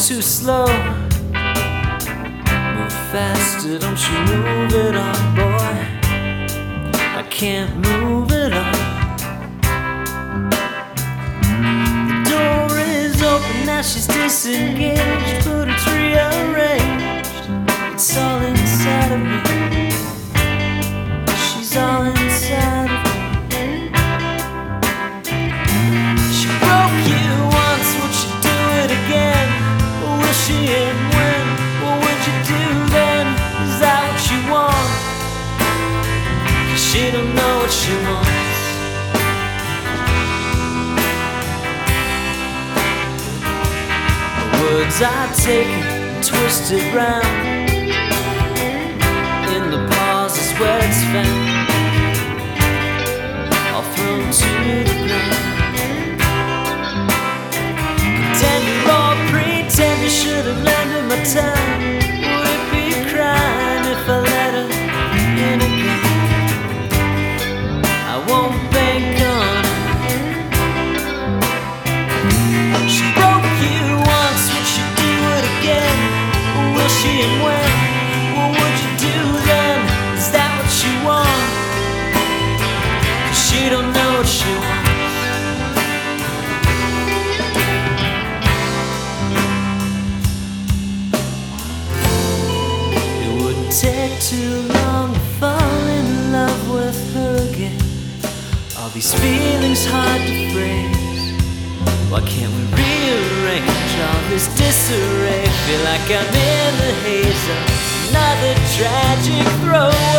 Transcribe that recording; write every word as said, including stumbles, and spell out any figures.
too slow. Move faster, don't you move it on, boy. I can't move it on. The door is open, now she's disengaged, but it's rearranged. It's all inside of me. She's all inside of me. She broke you once, would she do it again? Or will she, and when? What would you do then? Is that what you want? 'Cause she don't know what she wants. The words I take and twist it round. In the pauses where it's found, all thrown to the ground. Pretend or pretend you should have lended my time. Would it be crying if I let her in again? I won't bank on it. She broke you once, would she do it again? Or will she, and when? What would you do then? Is that what you want? 'Cause she don't know what she wants. Take too long to fall in love with her again. All these feelings hard to phrase. Why can't we rearrange all this disarray? Feel like I'm in the haze of another tragic throw.